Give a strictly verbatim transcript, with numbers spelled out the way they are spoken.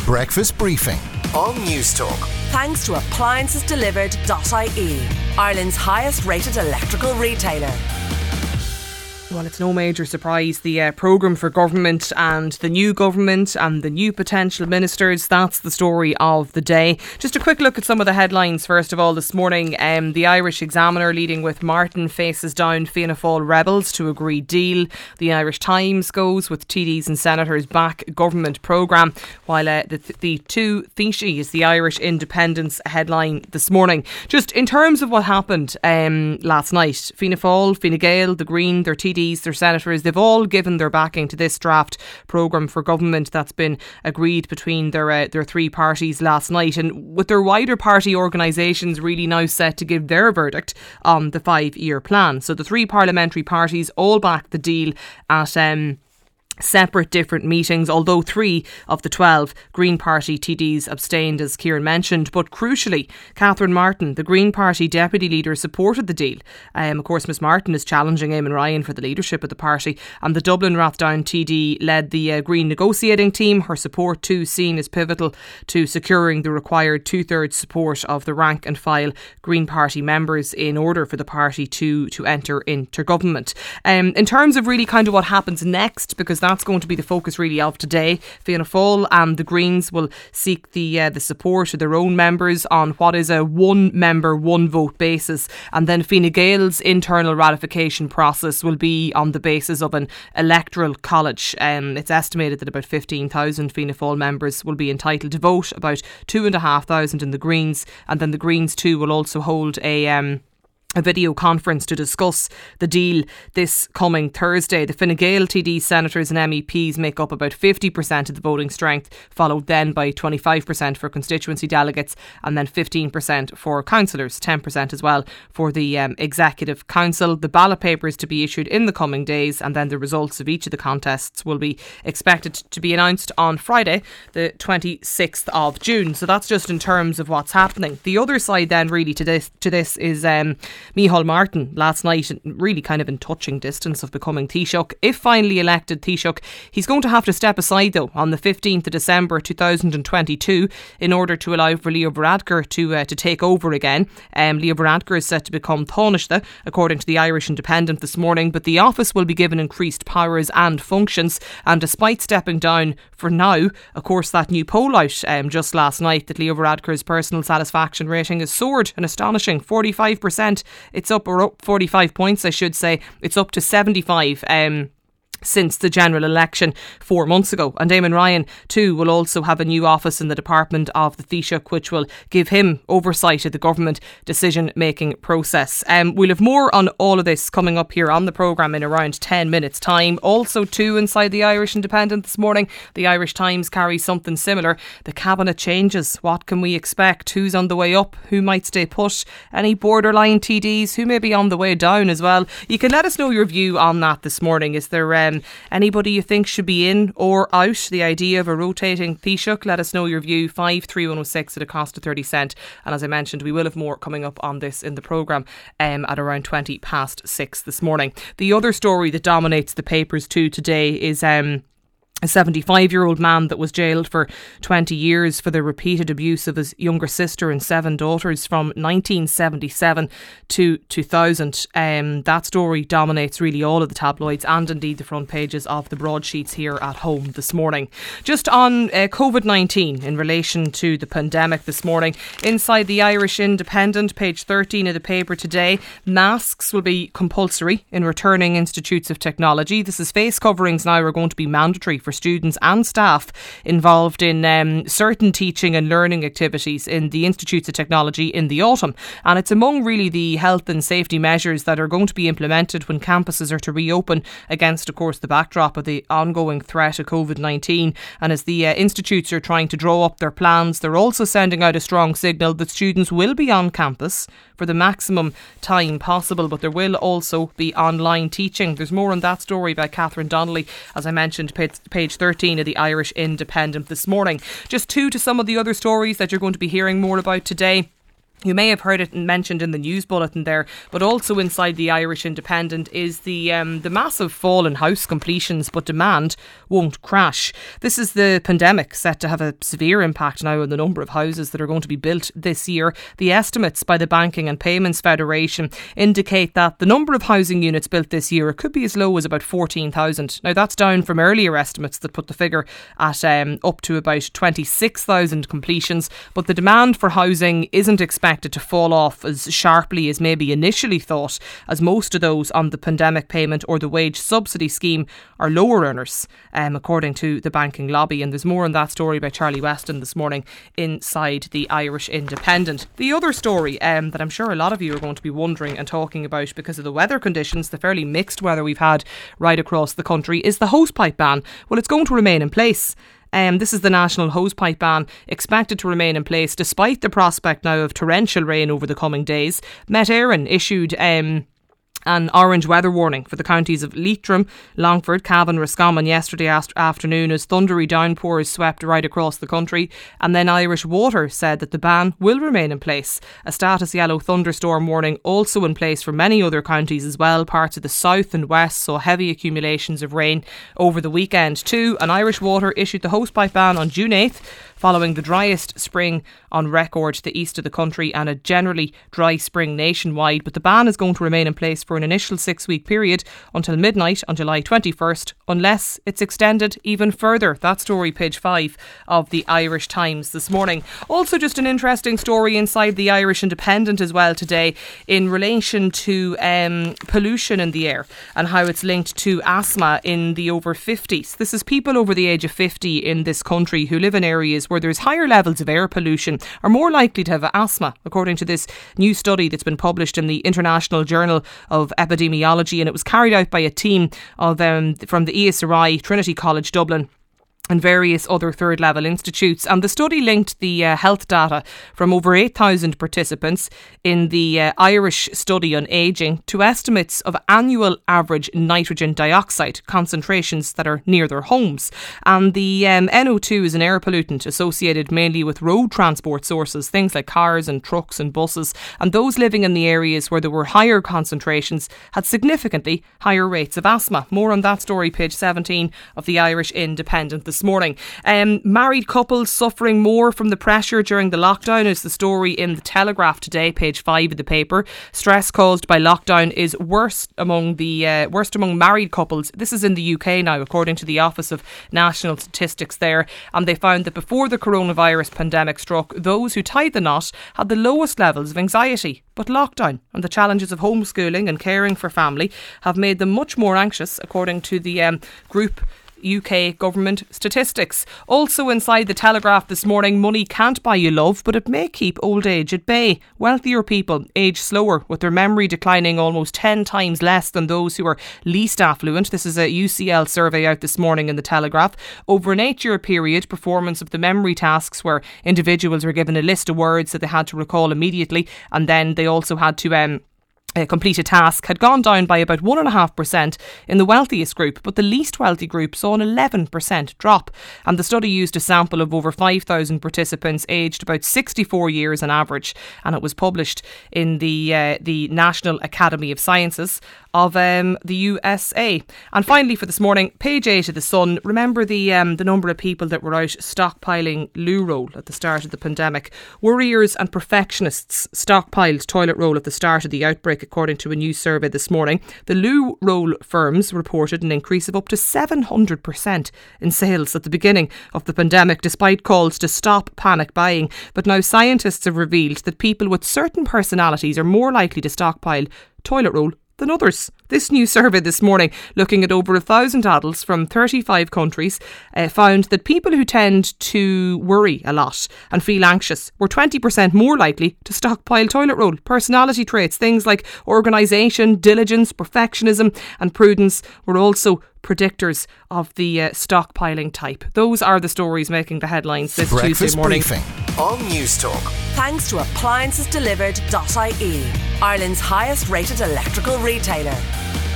breakfast briefing on Newstalk. Thanks to appliances delivered dot I E, Ireland's highest rated electrical retailer. Well, it's no major surprise. The uh, programme for government and the new government and the new potential ministers, that's the story of the day. Just a quick look at some of the headlines. First of all, this morning, um, the Irish Examiner, leading with Martin, faces down Fianna Fáil rebels to agree deal. The Irish Times goes with T Ds and Senators back government programme, while uh, the, the two Taoiseach is the Irish Independence headline this morning. Just in terms of what happened um, last night, Fianna Fáil, Fine Gael, the Green, their T Ds, their senators, they've all given their backing to this draft programme for government that's been agreed between their uh, their three parties last night, and with their wider party organisations really now set to give their verdict on the five-year plan. So the three parliamentary parties all back the deal at um separate different meetings, although three of the twelve Green Party T Ds abstained, as Kieran mentioned. But crucially, Catherine Martin, the Green Party deputy leader, supported the deal. Um, of course, Miss Martin is challenging Eamon Ryan for the leadership of the party, and the Dublin Rathdown T D led the uh, Green negotiating team. Her support too seen as pivotal to securing the required two-thirds support of the rank and file Green Party members in order for the party to, to enter into government. Um, in terms of really kind of what happens next, because that's going to be the focus really of today, Fianna Fáil and the Greens will seek the uh, the support of their own members on what is a one member, one vote basis, and then Fine Gael's internal ratification process will be on the basis of an electoral college. Um, it's estimated that about fifteen thousand Fianna Fáil members will be entitled to vote, about two and a half thousand in the Greens, and then the Greens too will also hold a um, a video conference to discuss the deal this coming Thursday. The Fine Gael T Ds, senators and M E Ps make up about fifty percent of the voting strength, followed then by twenty-five percent for constituency delegates, and then fifteen percent for councillors, ten percent as well for the um, Executive Council. The ballot papers to be issued in the coming days, and then the results of each of the contests will be expected to be announced on Friday, the twenty-sixth of June. So that's just in terms of what's happening. The other side then really to this, to this is um, Micheál Martin last night, really kind of in touching distance of becoming Taoiseach. If finally elected Taoiseach, he's going to have to step aside though on the fifteenth of December two thousand twenty-two in order to allow for Leo Varadkar to uh, to take over again. Um, Leo Varadkar is set to become Taoiseach, according to the Irish Independent this morning, but the office will be given increased powers and functions. And despite stepping down for now, of course, that new poll out um, just last night that Leo Varadkar's personal satisfaction rating has soared an astonishing forty-five percent. It's up, or up forty-five points, I should say. It's up to seventy-five um, since the general election four months ago. And Eamon Ryan too will also have a new office in the Department of the Taoiseach, which will give him oversight of the government decision making process. Um, we'll have more on all of this coming up here on the programme in around ten minutes time. Also too, inside the Irish Independent this morning, the Irish Times carries something similar. The cabinet changes. What can we expect? Who's on the way up? Who might stay put? Any borderline T Ds? Who may be on the way down as well? You can let us know your view on that this morning. Is there um, anybody you think should be in or out? The idea of a rotating Taoiseach? Let us know your view. five three one oh six at a cost of thirty cent. And as I mentioned, we will have more coming up on this in the programme um, at around twenty past six this morning. The other story that dominates the papers too today is Um, a seventy-five-year-old man that was jailed for twenty years for the repeated abuse of his younger sister and seven daughters from nineteen seventy-seven to two thousand. Um, that story dominates really all of the tabloids and indeed the front pages of the broadsheets here at home this morning. Just on uh, COVID nineteen in relation to the pandemic this morning, inside the Irish Independent, page thirteen of the paper today, masks will be compulsory in returning institutes of technology. This is face coverings now are going to be mandatory for students and staff involved in um, certain teaching and learning activities in the Institutes of Technology in the autumn. And it's among really the health and safety measures that are going to be implemented when campuses are to reopen against, of course, the backdrop of the ongoing threat of COVID nineteen. And as the uh, institutes are trying to draw up their plans, they're also sending out a strong signal that students will be on campus for the maximum time possible, but there will also be online teaching. There's more on that story by Catherine Donnelly, as I mentioned, page thirteen of the Irish Independent this morning. Just two to some of the other stories that you're going to be hearing more about today. You may have heard it mentioned in the news bulletin there, but also inside the Irish Independent is the um, the massive fall in house completions, but demand won't crash. This is the pandemic set to have a severe impact now on the number of houses that are going to be built this year. The estimates by the Banking and Payments Federation indicate that the number of housing units built this year could be as low as about fourteen thousand. Now that's down from earlier estimates that put the figure at um, up to about twenty-six thousand completions, but the demand for housing isn't expected to fall off as sharply as maybe initially thought, as most of those on the pandemic payment or the wage subsidy scheme are lower earners, um, according to the banking lobby. And there's more on that story by Charlie Weston this morning inside the Irish Independent. The other story um, that I'm sure a lot of you are going to be wondering and talking about because of the weather conditions, the fairly mixed weather we've had right across the country, is the hosepipe ban. Well, it's going to remain in place. Um, this is the national hosepipe ban, expected to remain in place despite the prospect now of torrential rain over the coming days. Met Éireann issued um, an orange weather warning for the counties of Leitrim, Longford, Cavan, Roscommon yesterday afternoon as thundery downpours swept right across the country. And then Irish Water said that the ban will remain in place. A status yellow thunderstorm warning also in place for many other counties as well. Parts of the south and west saw heavy accumulations of rain over the weekend too. And Irish Water issued the hosepipe ban on June eighth, following the driest spring on record to the east of the country and a generally dry spring nationwide. But the ban is going to remain in place for an initial six-week period until midnight on July twenty-first, unless it's extended even further. That story, page five of the Irish Times this morning. Also just an interesting story inside the Irish Independent as well today in relation to um, pollution in the air and how it's linked to asthma in the over fifties. This is people over the age of fifty in this country who live in areas where there's higher levels of air pollution are more likely to have asthma, according to this new study that's been published in the International Journal of Epidemiology, and it was carried out by a team of um, from the E S R I, Trinity College Dublin, and various other third level institutes. And the study linked the uh, health data from over eight thousand participants in the uh, Irish study on ageing to estimates of annual average nitrogen dioxide concentrations that are near their homes. And the um, N O two is an air pollutant associated mainly with road transport sources, things like cars and trucks and buses. And those living in the areas where there were higher concentrations had significantly higher rates of asthma. More on that story, page seventeen of the Irish Independent this morning. Um, married couples suffering more from the pressure during the lockdown is the story in the Telegraph today, page five of the paper. Stress caused by lockdown is worst among the uh, worst among married couples. This is in the U K now, according to the Office of National Statistics there, and they found that before the coronavirus pandemic struck, those who tied the knot had the lowest levels of anxiety. But lockdown and the challenges of homeschooling and caring for family have made them much more anxious, according to the um, group U K government statistics. Also inside the Telegraph this morning, money can't buy you love, but it may keep old age at bay. Wealthier people age slower, with their memory declining almost ten times less than those who are least affluent. This is a U C L survey out this morning in the Telegraph. Over an eight-year period, performance of the memory tasks, where individuals were given a list of words that they had to recall immediately, and then they also had to um Uh, complete a task, had gone down by about one point five percent in the wealthiest group, but the least wealthy group saw an eleven percent drop. And the study used a sample of over five thousand participants aged about sixty-four years on average, and it was published in the uh, the National Academy of Sciences of um, the U S A. And finally for this morning, page eight of the Sun, remember the um, the number of people that were out stockpiling loo roll at the start of the pandemic. Worriers and perfectionists stockpiled toilet roll at the start of the outbreak, according to a new survey this morning. The loo roll firms reported an increase of up to seven hundred percent in sales at the beginning of the pandemic, despite calls to stop panic buying. But now scientists have revealed that people with certain personalities are more likely to stockpile toilet roll than others. This new survey this morning, looking at over a thousand adults from thirty-five countries, uh, found that people who tend to worry a lot and feel anxious were twenty percent more likely to stockpile toilet roll. Personality traits, things like organisation, diligence, perfectionism and prudence were also predictors of the uh, stockpiling type. Those are the stories making the headlines this Breakfast Tuesday morning. Briefing on Newstalk. Thanks to appliances delivered dot I E, Ireland's highest rated electrical retailer.